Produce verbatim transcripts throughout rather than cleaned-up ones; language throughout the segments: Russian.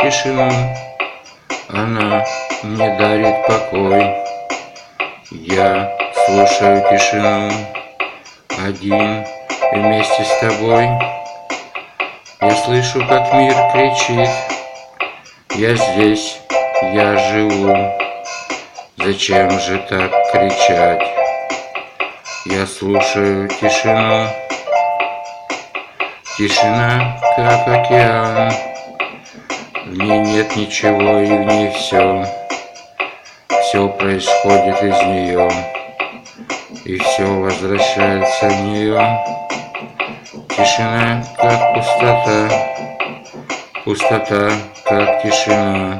тишину, она мне дарит покой. Я слушаю тишину, один вместе с тобой. Я слышу, как мир кричит: я здесь, я живу. Зачем же так кричать? Я слушаю тишину. Тишина, как океан, в ней нет ничего и в ней все. Все происходит из нее, и все возвращается в нее. Тишина, как пустота, пустота, как тишина.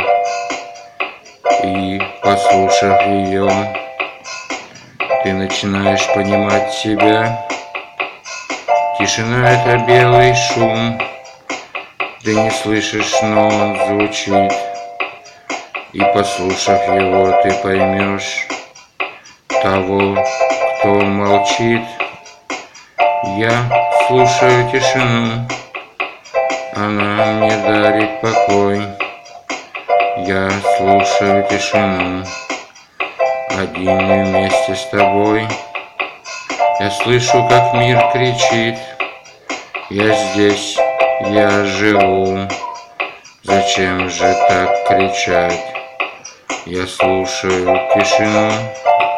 И, послушав ее, ты начинаешь понимать себя. Тишина — это белый шум, ты не слышишь, но он звучит. И, послушав его, ты поймешь того, кто молчит. Я слушаю тишину, она мне дарит покой. Я слушаю тишину, один вместе с тобой. Я слышу, как мир кричит: я здесь, я живу. Зачем же так кричать? Я слушаю тишину.